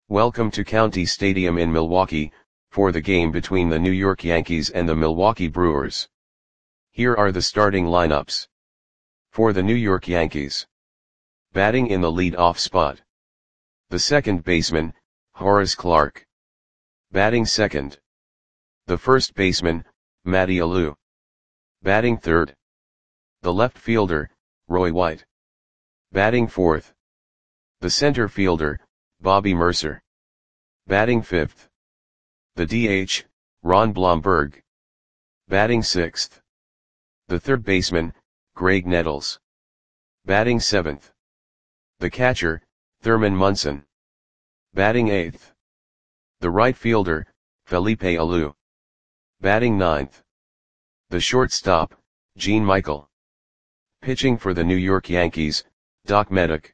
Welcome to County Stadium in Milwaukee, for the game between the New York Yankees and the Milwaukee Brewers. Here are the starting lineups. For the New York Yankees. Batting in the lead-off spot. The second baseman, Horace Clarke. Batting second. The first baseman, Matty Alou. Batting third. The left fielder, Roy White. Batting fourth. The center fielder, Bobby Murcer. Batting fifth. The DH, Ron Blomberg. Batting sixth. The third baseman, Graig Nettles. Batting seventh. The catcher, Thurman Munson. Batting eighth. The right fielder, Felipe Alou. Batting ninth. The shortstop, Gene Michael. Pitching for the New York Yankees, Doc Meddick.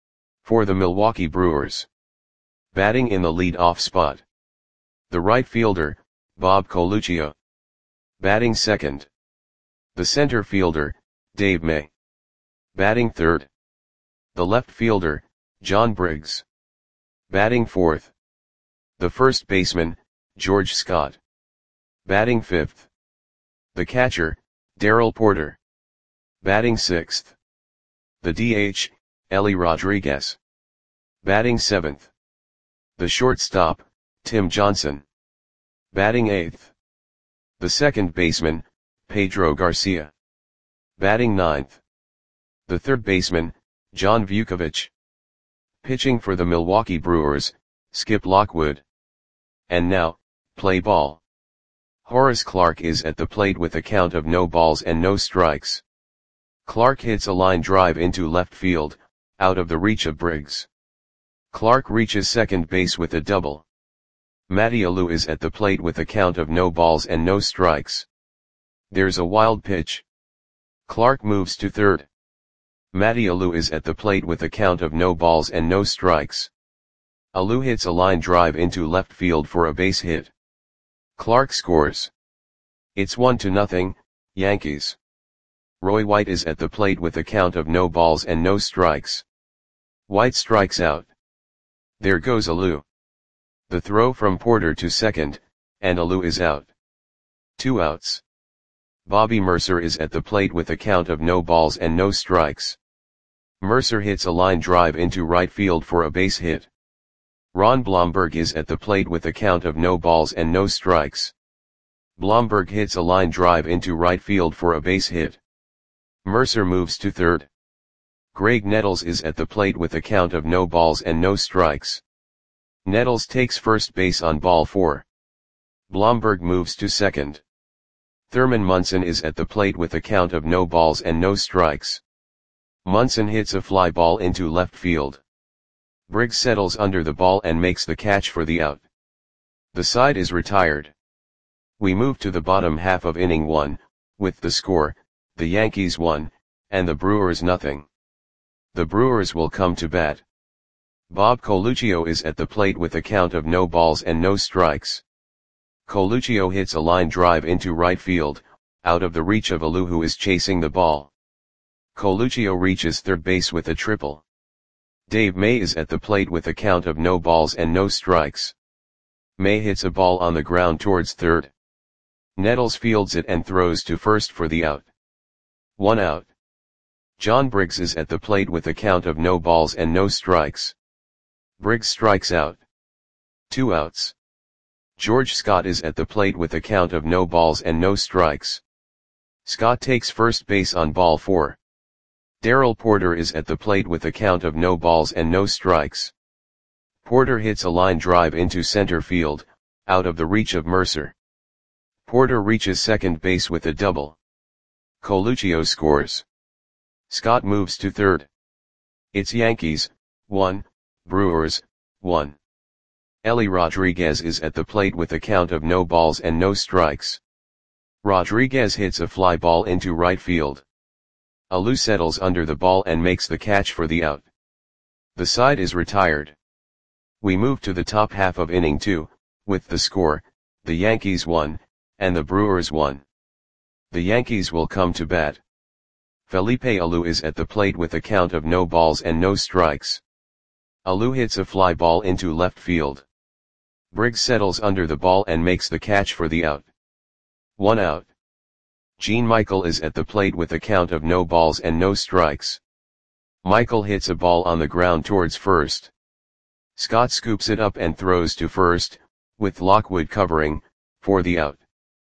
For the Milwaukee Brewers. Batting in the lead-off spot. The right fielder, Bob Coluccio. Batting second. The center fielder, Dave May. Batting third. The left fielder, John Briggs. Batting fourth. The first baseman, George Scott. Batting fifth. The catcher, Darrell Porter. Batting sixth. The DH, Ellie Rodriguez. Batting seventh. The shortstop, Tim Johnson. Batting eighth. The second baseman, Pedro Garcia. Batting ninth. The third baseman, John Vukovich. Pitching for the Milwaukee Brewers, Skip Lockwood. And now, play ball. Horace Clarke is at the plate with a count of no balls and no strikes. Clarke hits a line drive into left field, out of the reach of Briggs. Clarke reaches second base with a double. Matty Alou is at the plate with a count of no balls and no strikes. There's a wild pitch. Clarke moves to third. Matty Alou is at the plate with a count of no balls and no strikes. Alou hits a line drive into left field for a base hit. Clarke scores. It's 1-0, Yankees. Roy White is at the plate with a count of no balls and no strikes. White strikes out. There goes Alou. The throw from Porter to second, and Alou is out. 2 outs. Bobby Murcer is at the plate with a count of no balls and no strikes. Murcer hits a line drive into right field for a base hit. Ron Blomberg is at the plate with a count of no balls and no strikes. Blomberg hits a line drive into right field for a base hit. Murcer moves to third. Graig Nettles is at the plate with a count of no balls and no strikes. Nettles takes first base on ball 4. Blomberg moves to second. Thurman Munson is at the plate with a count of no balls and no strikes. Munson hits a fly ball into left field. Briggs settles under the ball and makes the catch for the out. The side is retired. We move to the bottom half of inning 1, with the score, the Yankees 1, and the Brewers nothing. The Brewers will come to bat. Bob Coluccio is at the plate with a count of no balls and no strikes. Coluccio hits a line drive into right field, out of the reach of Alou who is chasing the ball. Coluccio reaches third base with a triple. Dave May is at the plate with a count of no balls and no strikes. May hits a ball on the ground towards third. Nettles fields it and throws to first for the out. 1 out. John Briggs is at the plate with a count of no balls and no strikes. Briggs strikes out. 2 outs. George Scott is at the plate with a count of no balls and no strikes. Scott takes first base on ball 4. Darrell Porter is at the plate with a count of no balls and no strikes. Porter hits a line drive into center field, out of the reach of Murcer. Porter reaches second base with a double. Coluccio scores. Scott moves to third. It's Yankees, 1, Brewers, 1. Ellie Rodriguez is at the plate with a count of no balls and no strikes. Rodriguez hits a fly ball into right field. Alou settles under the ball and makes the catch for the out. The side is retired. We move to the top half of inning 2, with the score, the Yankees 1, and the Brewers 1. The Yankees will come to bat. Felipe Alou is at the plate with a count of no balls and no strikes. Alou hits a fly ball into left field. Briggs settles under the ball and makes the catch for the out. 1 out. Gene Michael is at the plate with a count of no balls and no strikes. Michael hits a ball on the ground towards first. Scott scoops it up and throws to first, with Lockwood covering, for the out.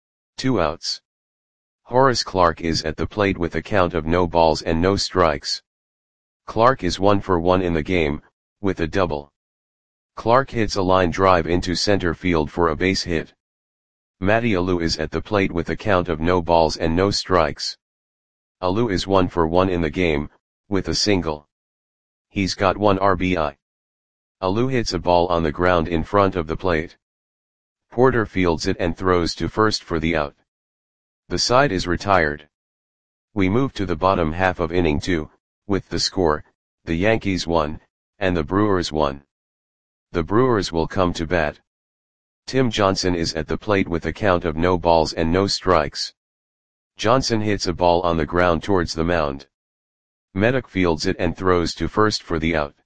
2 outs. Horace Clarke is at the plate with a count of no balls and no strikes. Clarke is 1 for 1 in the game, with a double. Clarke hits a line drive into center field for a base hit. Matty Alou is at the plate with a count of no balls and no strikes. Alou is 1 for 1 in the game, with a single. He's got 1 RBI. Alou hits a ball on the ground in front of the plate. Porter fields it and throws to first for the out. The side is retired. We move to the bottom half of inning 2, with the score, the Yankees 1, and the Brewers 1. The Brewers will come to bat. Tim Johnson is at the plate with a count of no balls and no strikes. Johnson hits a ball on the ground towards the mound. Medic fields it and throws to first for the out.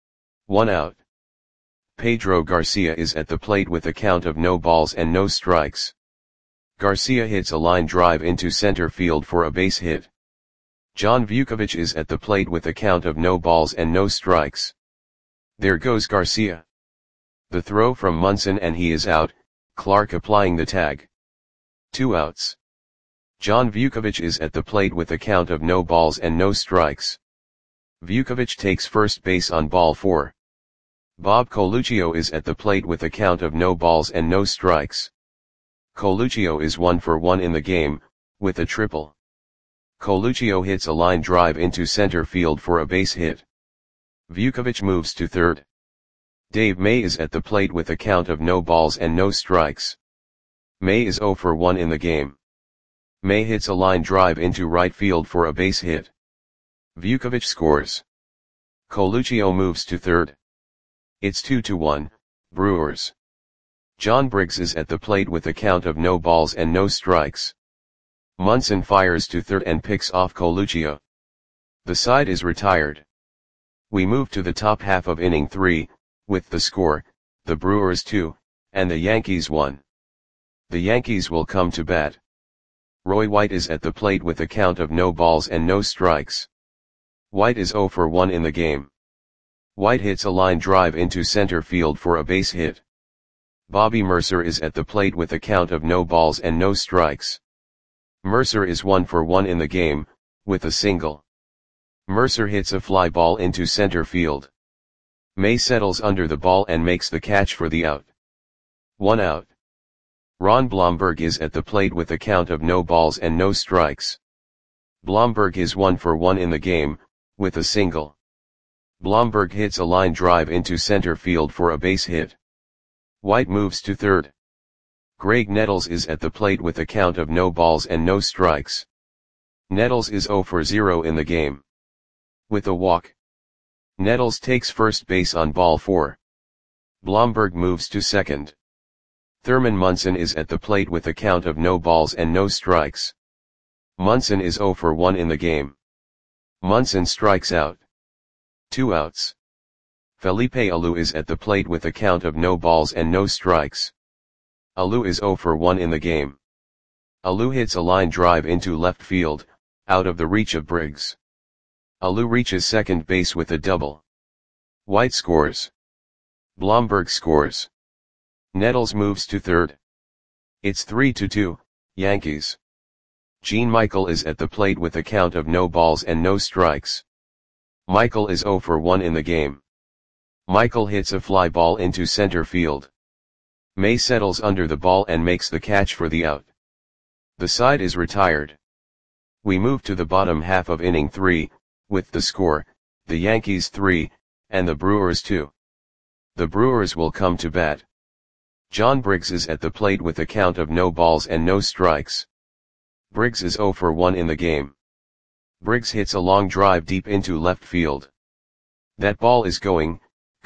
1 out. Pedro Garcia is at the plate with a count of no balls and no strikes. Garcia hits a line drive into center field for a base hit. John Vukovich is at the plate with a count of no balls and no strikes. There goes Garcia. The throw from Munson and he is out, Clarke applying the tag. 2 outs. John Vukovich is at the plate with a count of no balls and no strikes. Vukovich takes first base on ball 4. Bob Coluccio is at the plate with a count of no balls and no strikes. Coluccio is 1 for 1 in the game, with a triple. Coluccio hits a line drive into center field for a base hit. Vukovich moves to third. Dave May is at the plate with a count of no balls and no strikes. May is 0 for 1 in the game. May hits a line drive into right field for a base hit. Vukovich scores. Coluccio moves to third. It's 2-1, Brewers. John Briggs is at the plate with a count of no balls and no strikes. Munson fires to third and picks off Coluccio. The side is retired. We move to the top half of inning 3, with the score, the Brewers 2, and the Yankees 1. The Yankees will come to bat. Roy White is at the plate with a count of no balls and no strikes. White is 0 for 1 in the game. White hits a line drive into center field for a base hit. Bobby Mercer is at the plate with a count of no balls and no strikes. Mercer is 1 for 1 in the game, with a single. Mercer hits a fly ball into center field. May settles under the ball and makes the catch for the out. 1 out. Ron Blomberg is at the plate with a count of no balls and no strikes. Blomberg is 1 for 1 in the game, with a single. Blomberg hits a line drive into center field for a base hit. White moves to third. Greg Nettles is at the plate with a count of no balls and no strikes. Nettles is 0 for 0 in the game. With a walk. Nettles takes first base on ball 4. Blomberg moves to second. Thurman Munson is at the plate with a count of no balls and no strikes. Munson is 0 for 1 in the game. Munson strikes out. 2 outs. Felipe Alou is at the plate with a count of no balls and no strikes. Alou is 0 for 1 in the game. Alou hits a line drive into left field, out of the reach of Briggs. Alou reaches second base with a double. White scores. Blomberg scores. Nettles moves to third. It's 3-2, Yankees. Gene Michael is at the plate with a count of no balls and no strikes. Michael is 0 for 1 in the game. Michael hits a fly ball into center field. May settles under the ball and makes the catch for the out. The side is retired. We move to the bottom half of inning 3, with the score, the Yankees 3, and the Brewers 2. The Brewers will come to bat. John Briggs is at the plate with a count of no balls and no strikes. Briggs is 0 for 1 in the game. Briggs hits a long drive deep into left field. That ball is gone.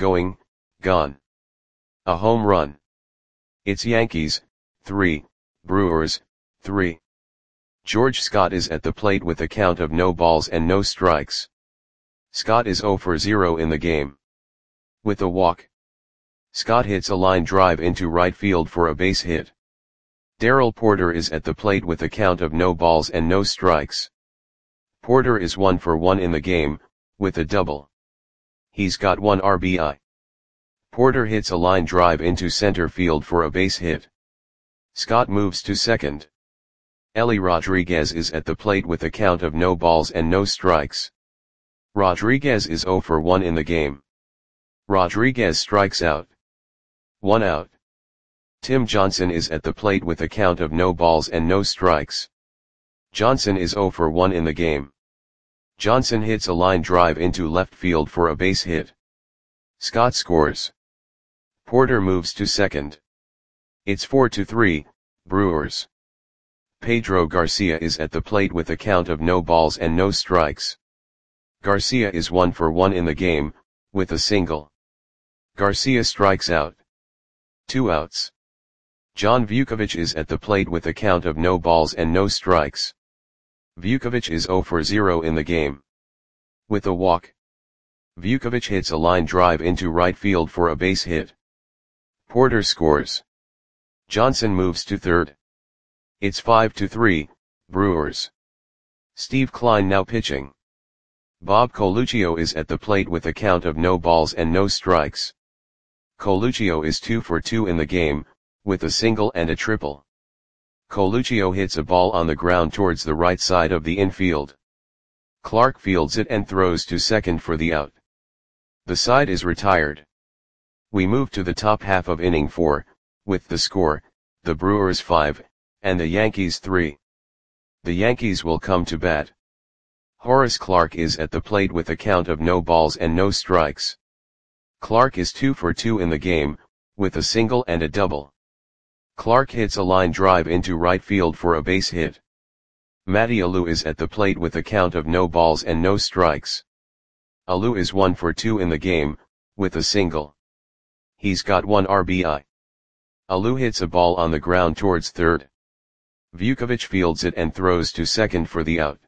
A home run. It's Yankees, 3, Brewers, 3. George Scott is at the plate with a count of no balls and no strikes. Scott is 0 for 0 in the game. With a walk, Scott hits a line drive into right field for a base hit. Darrell Porter is at the plate with a count of no balls and no strikes. Porter is 1 for 1 in the game, with a double. He's got 1 RBI. Porter hits a line drive into center field for a base hit. Scott moves to second. Ellie Rodriguez is at the plate with a count of no balls and no strikes. Rodriguez is 0 for 1 in the game. Rodriguez strikes out. 1 out. Tim Johnson is at the plate with a count of no balls and no strikes. Johnson is 0 for 1 in the game. Johnson hits a line drive into left field for a base hit. Scott scores. Porter moves to second. It's 4-3, Brewers. Pedro Garcia is at the plate with a count of no balls and no strikes. Garcia is 1 for 1 in the game, with a single. Garcia strikes out. 2 outs. John Vukovic is at the plate with a count of no balls and no strikes. Vukovic is 0 for 0 in the game. With a walk, Vukovic hits a line drive into right field for a base hit. Porter scores. Johnson moves to third. It's 5-3, Brewers. Steve Kline now pitching. Bob Coluccio is at the plate with a count of no balls and no strikes. Coluccio is 2 for 2 in the game, with a single and a triple. Coluccio hits a ball on the ground towards the right side of the infield. Clark fields it and throws to second for the out. The side is retired. We move to the top half of inning 4, with the score, the Brewers 5, and the Yankees 3. The Yankees will come to bat. Horace Clark is at the plate with a count of no balls and no strikes. Clark is 2 for 2 in the game, with a single and a double. Clark hits a line drive into right field for a base hit. Matty Alou is at the plate with a count of no balls and no strikes. Alou is 1 for 2 in the game, with a single. He's got 1 RBI. Alou hits a ball on the ground towards third. Vukovic fields it and throws to second for the out.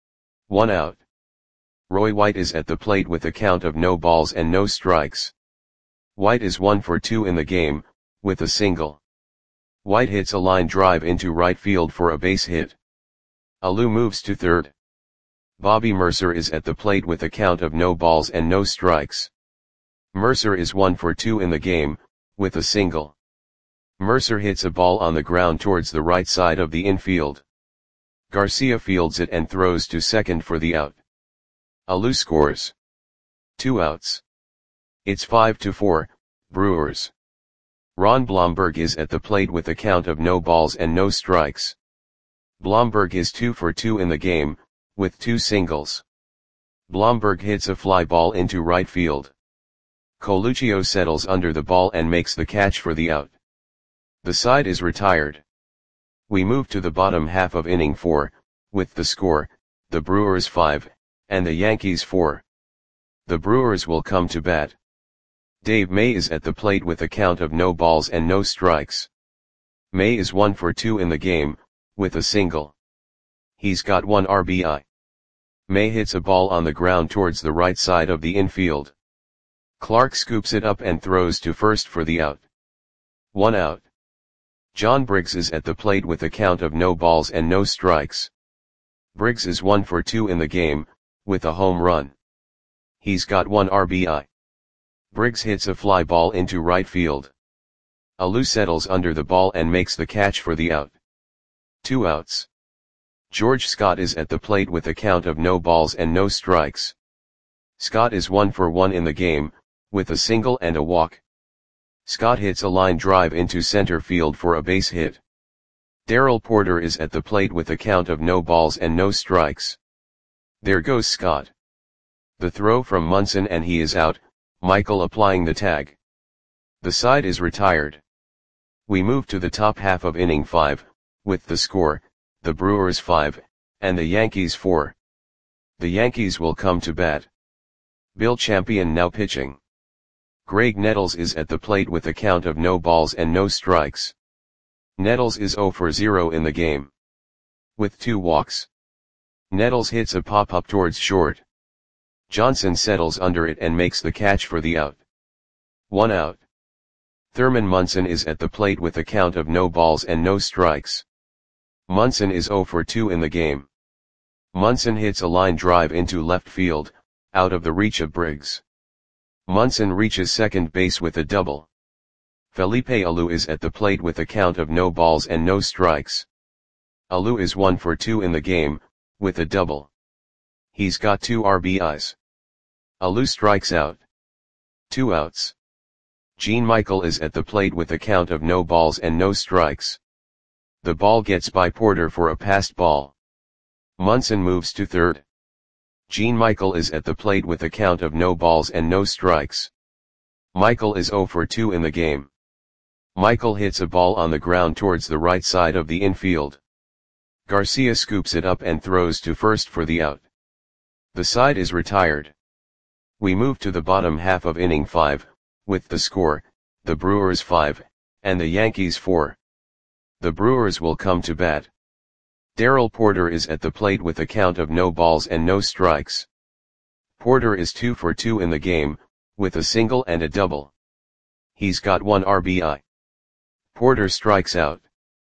1 out. Roy White is at the plate with a count of no balls and no strikes. White is 1 for 2 in the game, with a single. White hits a line drive into right field for a base hit. Alou moves to third. Bobby Mercer is at the plate with a count of no balls and no strikes. Mercer is 1 for 2 in the game, with a single. Mercer hits a ball on the ground towards the right side of the infield. Garcia fields it and throws to second for the out. Alou scores. 2 outs. It's 5-4, Brewers. Ron Blomberg is at the plate with a count of no balls and no strikes. Blomberg is 2 for 2 in the game, with 2 singles. Blomberg hits a fly ball into right field. Coluccio settles under the ball and makes the catch for the out. The side is retired. We move to the bottom half of inning 4, with the score, the Brewers 5, and the Yankees 4. The Brewers will come to bat. Dave May is at the plate with a count of no balls and no strikes. May is 1 for 2 in the game, with a single. He's got 1 RBI. May hits a ball on the ground towards the right side of the infield. Clark scoops it up and throws to first for the out. 1 out. John Briggs is at the plate with a count of no balls and no strikes. Briggs is 1 for 2 in the game, with a home run. He's got 1 RBI. Briggs hits a fly ball into right field. Alou settles under the ball and makes the catch for the out. 2 outs. George Scott is at the plate with a count of no balls and no strikes. Scott is 1 for 1 in the game, with a single and a walk. Scott hits a line drive into center field for a base hit. Darrell Porter is at the plate with a count of no balls and no strikes. There goes Scott. The throw from Munson and he is out, Michael applying the tag. The side is retired. We move to the top half of inning 5, with the score, the Brewers 5, and the Yankees 4. The Yankees will come to bat. Bill Champion now pitching. Greg Nettles is at the plate with a count of no balls and no strikes. Nettles is 0 for 0 in the game. With 2 walks. Nettles hits a pop-up towards short. Johnson settles under it and makes the catch for the out. 1 out. Thurman Munson is at the plate with a count of no balls and no strikes. Munson is 0 for 2 in the game. Munson hits a line drive into left field, out of the reach of Briggs. Munson reaches second base with a double. Felipe Alou is at the plate with a count of no balls and no strikes. Alou is 1 for 2 in the game, with a double. He's got 2 RBIs. Alou strikes out. 2 outs. Gene Michael is at the plate with a count of no balls and no strikes. The ball gets by Porter for a passed ball. Munson moves to third. Gene Michael is at the plate with a count of no balls and no strikes. Michael is 0 for 2 in the game. Michael hits a ball on the ground towards the right side of the infield. Garcia scoops it up and throws to first for the out. The side is retired. We move to the bottom half of inning 5, with the score, the Brewers 5, and the Yankees 4. The Brewers will come to bat. Darrell Porter is at the plate with a count of no balls and no strikes. Porter is 2 for 2 in the game, with a single and a double. He's got 1 RBI. Porter strikes out.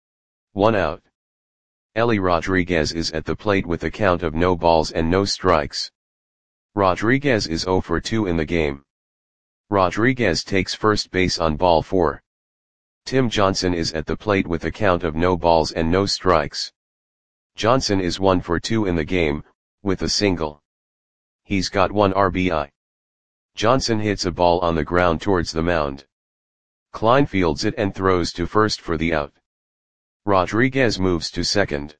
1 out. Ellie Rodriguez is at the plate with a count of no balls and no strikes. Rodriguez is 0 for 2 in the game. Rodriguez takes first base on ball 4. Tim Johnson is at the plate with a count of no balls and no strikes. Johnson is 1 for 2 in the game, with a single. He's got 1 RBI. Johnson hits a ball on the ground towards the mound. Klein fields it and throws to first for the out. Rodriguez moves to second.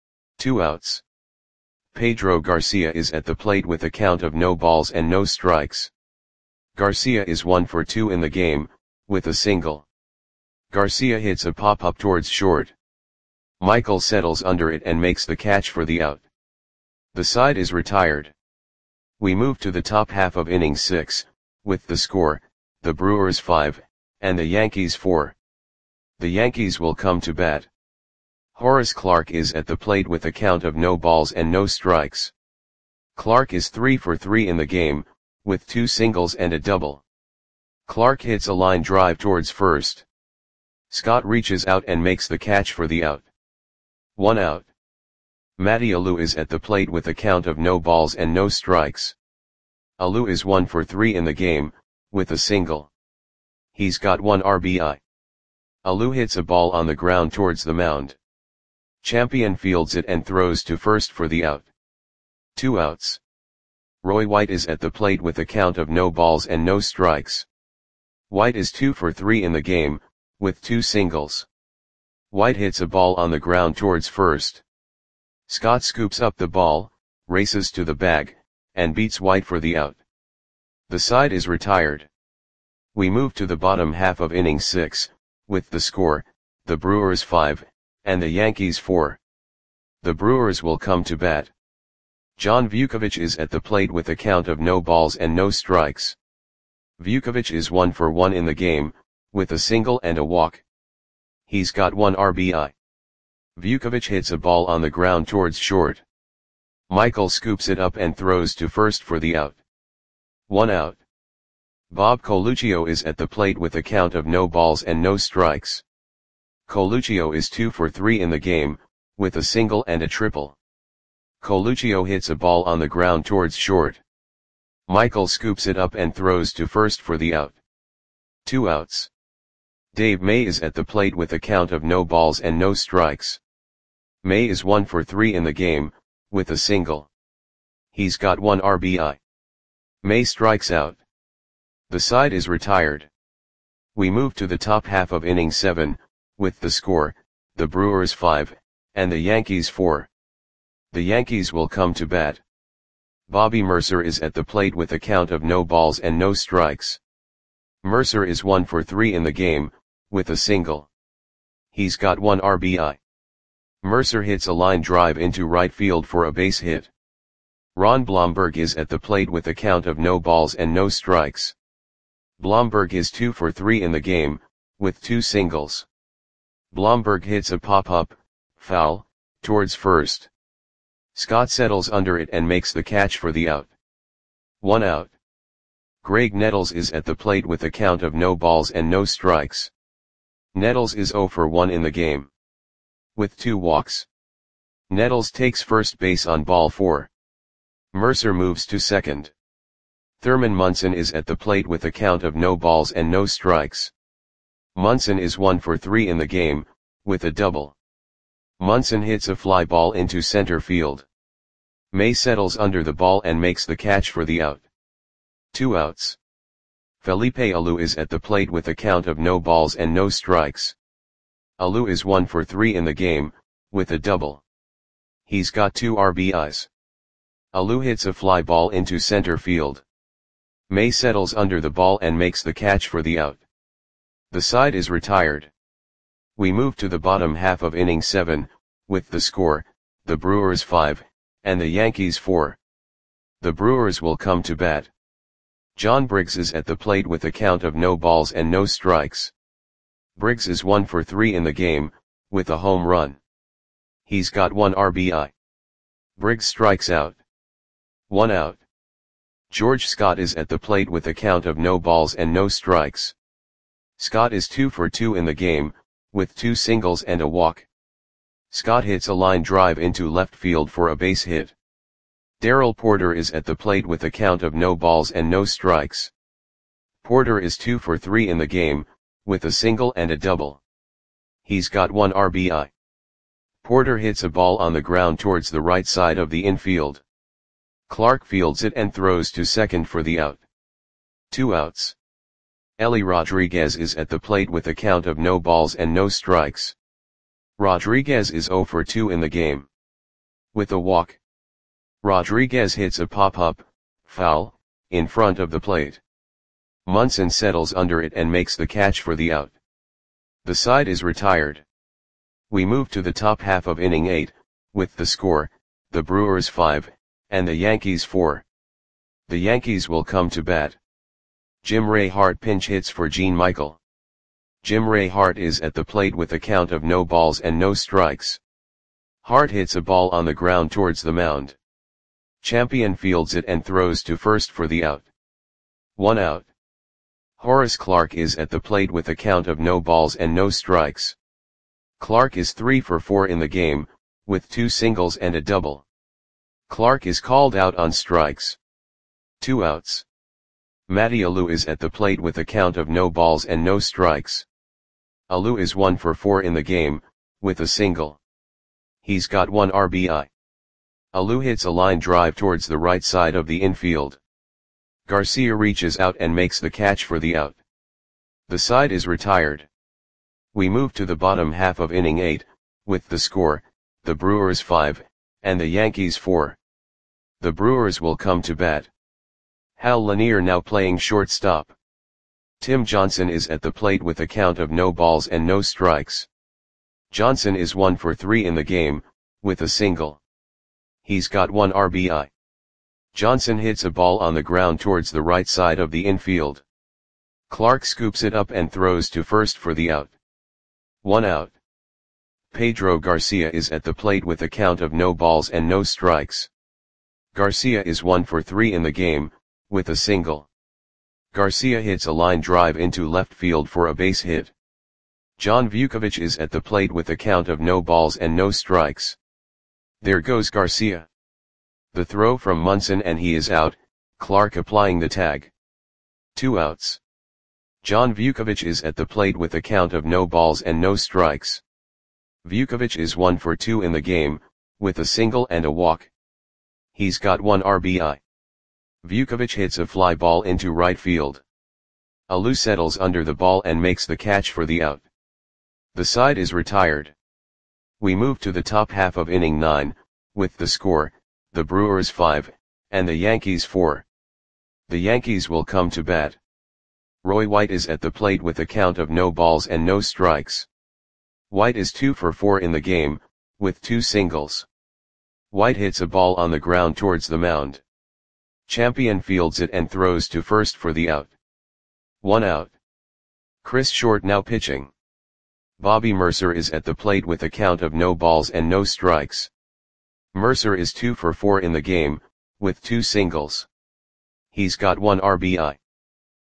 2 outs. Pedro Garcia is at the plate with a count of no balls and no strikes. Garcia is 1 for 2 in the game, with a single. Garcia hits a pop-up towards short. Michael settles under it and makes the catch for the out. The side is retired. We move to the top half of inning 6, with the score, the Brewers 5, and the Yankees 4. The Yankees will come to bat. Horace Clarke is at the plate with a count of no balls and no strikes. Clarke is 3 for 3 in the game, with 2 singles and a double. Clarke hits a line drive towards first. Scott reaches out and makes the catch for the out. 1 out. Matty Alou is at the plate with a count of no balls and no strikes. Alou is 1 for 3 in the game, with a single. He's got 1 RBI. Alou hits a ball on the ground towards the mound. Champion fields it and throws to first for the out. 2 outs. Roy White is at the plate with a count of no balls and no strikes. White is 2 for 3 in the game, with 2 singles. White hits a ball on the ground towards first. Scott scoops up the ball, races to the bag, and beats White for the out. The side is retired. We move to the bottom half of inning 6, with the score, the Brewers 5, and the Yankees 4. The Brewers will come to bat. John Vukovich is at the plate with a count of no balls and no strikes. Vukovich is 1 for 1 in the game, with a single and a walk. He's got 1 RBI. Vukovich hits a ball on the ground towards short. Michael scoops it up and throws to first for the out. 1 out. Bob Coluccio is at the plate with a count of no balls and no strikes. Coluccio is 2 for 3 in the game, with a single and a triple. Coluccio hits a ball on the ground towards short. Michael scoops it up and throws to first for the out. 2 outs. Dave May is at the plate with a count of no balls and no strikes. May is 1 for 3 in the game, with a single. He's got 1 RBI. May strikes out. The side is retired. We move to the top half of inning 7, with the score, the Brewers 5, and the Yankees 4. The Yankees will come to bat. Bobby Mercer is at the plate with a count of no balls and no strikes. Mercer is 1 for 3 in the game, with a single. He's got 1 RBI. Mercer hits a line drive into right field for a base hit. Ron Blomberg is at the plate with a count of no balls and no strikes. Blomberg is 2 for 3 in the game, with 2 singles. Blomberg hits a pop-up, foul, towards first. Scott settles under it and makes the catch for the out. 1 out. Greg Nettles is at the plate with a count of no balls and no strikes. Nettles is 0 for 1 in the game. With 2 walks. Nettles takes first base on ball 4. Mercer moves to second. Thurman Munson is at the plate with a count of no balls and no strikes. Munson is 1 for 3 in the game, with a double. Munson hits a fly ball into center field. May settles under the ball and makes the catch for the out. 2 outs. Felipe Alou is at the plate with a count of no balls and no strikes. Alou is 1 for 3 in the game, with a double. He's got 2 RBIs. Alou hits a fly ball into center field. May settles under the ball and makes the catch for the out. The side is retired. We move to the bottom half of inning 7, with the score, the Brewers 5, and the Yankees 4. The Brewers will come to bat. John Briggs is at the plate with a count of no balls and no strikes. Briggs is 1 for 3 in the game, with a home run. He's got 1 RBI. Briggs strikes out. 1 out. George Scott is at the plate with a count of no balls and no strikes. Scott is 2 for 2 in the game, with 2 singles and a walk. Scott hits a line drive into left field for a base hit. Darrell Porter is at the plate with a count of no balls and no strikes. Porter is 2 for 3 in the game, with a single and a double. He's got 1 RBI. Porter hits a ball on the ground towards the right side of the infield. Clark fields it and throws to second for the out. 2 outs. Ellie Rodriguez is at the plate with a count of no balls and no strikes. Rodriguez is 0 for 2 in the game. With a walk. Rodriguez hits a pop-up, foul, in front of the plate. Munson settles under it and makes the catch for the out. The side is retired. We move to the top half of inning 8, with the score, the Brewers 5, and the Yankees 4. The Yankees will come to bat. Jim Ray Hart pinch hits for Gene Michael. Jim Ray Hart is at the plate with a count of no balls and no strikes. Hart hits a ball on the ground towards the mound. Champion fields it and throws to first for the out. 1 out. Horace Clarke is at the plate with a count of no balls and no strikes. Clarke is 3 for 4 in the game, with 2 singles and a double. Clarke is called out on strikes. 2 outs. Matty Alou is at the plate with a count of no balls and no strikes. Alou is 1 for 4 in the game, with a single. He's got 1 RBI. Alou hits a line drive towards the right side of the infield. Garcia reaches out and makes the catch for the out. The side is retired. We move to the bottom half of inning 8, with the score, the Brewers 5, and the Yankees 4. The Brewers will come to bat. Hal Lanier now playing shortstop. Tim Johnson is at the plate with a count of no balls and no strikes. Johnson is 1 for 3 in the game, with a single. He's got 1 RBI. Johnson hits a ball on the ground towards the right side of the infield. Clark scoops it up and throws to first for the out. 1 out. Pedro Garcia is at the plate with a count of no balls and no strikes. Garcia is 1 for 3 in the game, with a single. Garcia hits a line drive into left field for a base hit. John Vukovich is at the plate with a count of no balls and no strikes. There goes Garcia. The throw from Munson and he is out, Clark applying the tag. 2 outs. John Vukovich is at the plate with a count of no balls and no strikes. Vukovich is 1 for 2 in the game, with a single and a walk. He's got 1 RBI. Vukovich hits a fly ball into right field. Alou settles under the ball and makes the catch for the out. The side is retired. We move to the top half of inning 9, with the score, the Brewers 5, and the Yankees 4. The Yankees will come to bat. Roy White is at the plate with a count of no balls and no strikes. White is 2 for 4 in the game, with 2 singles. White hits a ball on the ground towards the mound. Champion fields it and throws to first for the out. 1 out. Chris Short now pitching. Bobby Mercer is at the plate with a count of no balls and no strikes. Mercer is 2 for 4 in the game, with 2 singles. He's got 1 RBI.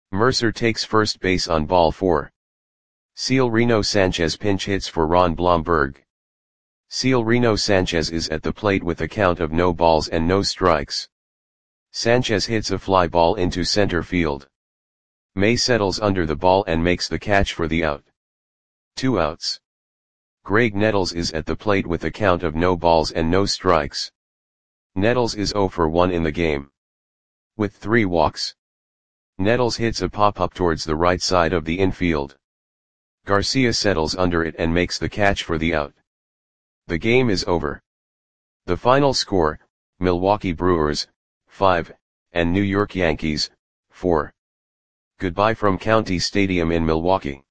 Mercer takes first base on ball 4. Severino Sanchez pinch hits for Ron Blomberg. Severino Sanchez is at the plate with a count of no balls and no strikes. Sanchez hits a fly ball into center field. May settles under the ball and makes the catch for the out. 2 outs. Greg Nettles is at the plate with a count of no balls and no strikes. Nettles is 0 for 1 in the game. With 3 walks. Nettles hits a pop-up towards the right side of the infield. Garcia settles under it and makes the catch for the out. The game is over. The final score, Milwaukee Brewers, 5, and New York Yankees, 4. Goodbye from County Stadium in Milwaukee.